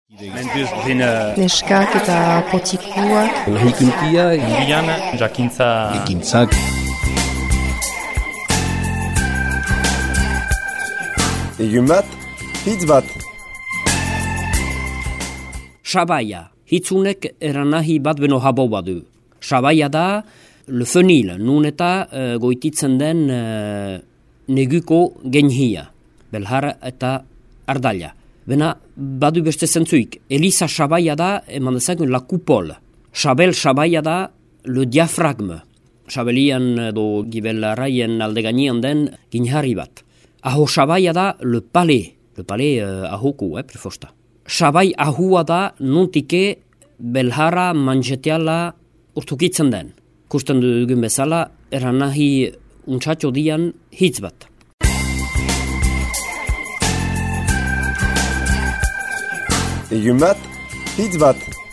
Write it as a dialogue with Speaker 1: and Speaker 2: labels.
Speaker 1: Neskak eta potikuak.
Speaker 2: Lahikuntia,
Speaker 3: Irian, jakintza...
Speaker 2: ekintzak.
Speaker 4: Egun bat, hitz bat.
Speaker 5: Sabaia, hitzunek eranahi bat beno habo badu. Sabaia da, le fenil, nun eta goititzen den neguko genhia, belhar eta ardalia. Bena, badu beste zentzuik. Elisa sabaia da, eman dezagun, la coupole. Sabel sabaia da, le diafragme. Sabelian edo gibelaraien alde gainean den ginharri bat. Aho sabaia da, le palais. Le palais ahoku, prefosta. Sabai ahua da, nuntike belhara manjetiala urtukitzen den. Kusten dugun bezala, eranahi untsatxo dian hitz bat.
Speaker 4: Egun bat, hitz bat.